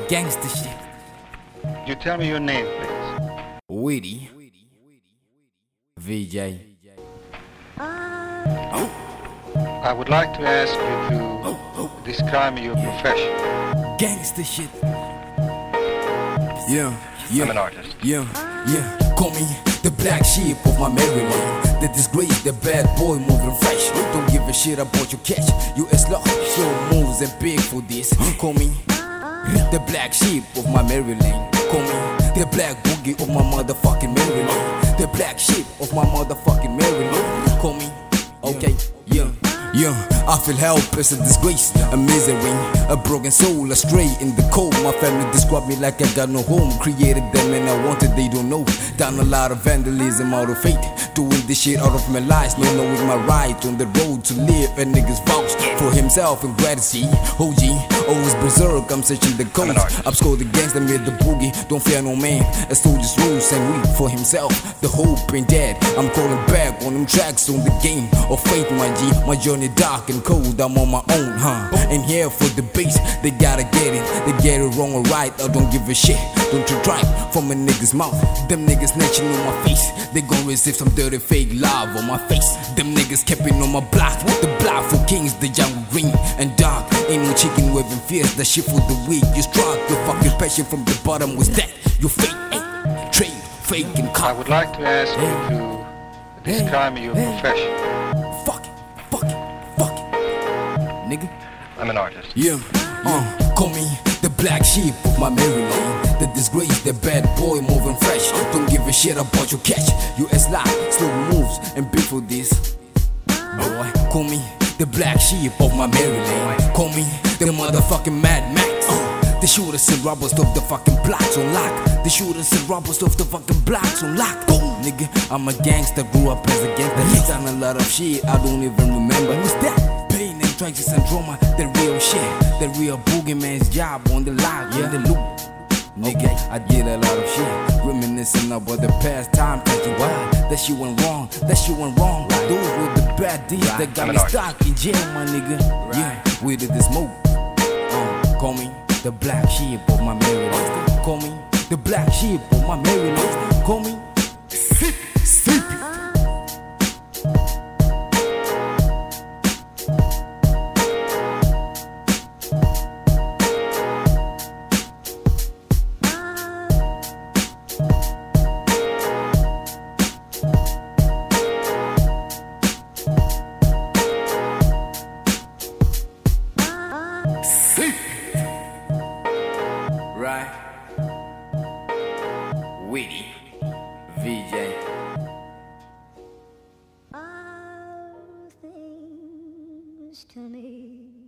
gangster shit. You tell me your name, please. Witty VJ. I would like to ask you to describe your profession. Gangster shit. Yeah, yeah. I'm an artist. Yeah. Call me the black sheep of my Maryland. The disgrace, the bad boy moving fresh. Don't give a shit about your cash. US law, show moves and big for this. Call me the black sheep of my Maryland. Call me the black boogie of my motherfucking Maryland. The black sheep of my motherfucking Maryland. Call me, okay, yeah. Yeah, I feel helpless, a disgrace, a misery, a broken soul, astray in the cold. My family described me like I got no home. Created them and I wanted, they don't know. Done a lot of vandalism out of faith, doing this shit out of my lies, not knowing my right on the road to live. And niggas vouch for himself and gratitude. OG, always berserk, I'm searching the codes. I've scored the gangster, made the boogie, don't fear no man. A soldier's rules and weak for himself, the hope ain't dead. I'm calling back on them tracks on the game of faith, my G. My journey dark and cold, I'm on my own, And here for the bass, they gotta get it. They get it wrong or right, I don't give a shit. Don't you drive from a nigga's mouth. Them niggas snitching on my face, they gon' receive some dirty fake love on my face. Them niggas camping on my block, the block for kings, the jungle green and dark. Ain't no chicken waving fierce, that shit for the weak. You struck your fucking passion from the bottom, was that your fake? Trade, fake and cop. I would like to ask you to describe your profession. Fuck it, nigga. I'm an artist. Yeah, call me the black sheep of my Maryland. The disgrace, the bad boy moving fresh. Don't give a shit about your cash. US lie, slow moves and big for this. Boy, call me the black sheep of my Maryland. Call me the motherfucking Mad Max. The shooters and robbers of the fucking blocks on lock. The shooters and robbers of the fucking blocks on lock. Nigga, I'm a gangster, grew up as a gangster. Done a lot of shit, I don't even remember. What's that? Pain and tragedy and drama, the real shit. The real boogeyman's job on the line, in the loop. Nigga, I did a lot of shit, reminiscing about the past time, thinking, wow, that shit went wrong, Those were the bad deeds that got me stuck in jail, my nigga. Yeah, we did the smoke. Call me the black sheep of my Maryland. Call me the black sheep of my Maryland. Call me Sleepy. Right, Witty VJ. All things to me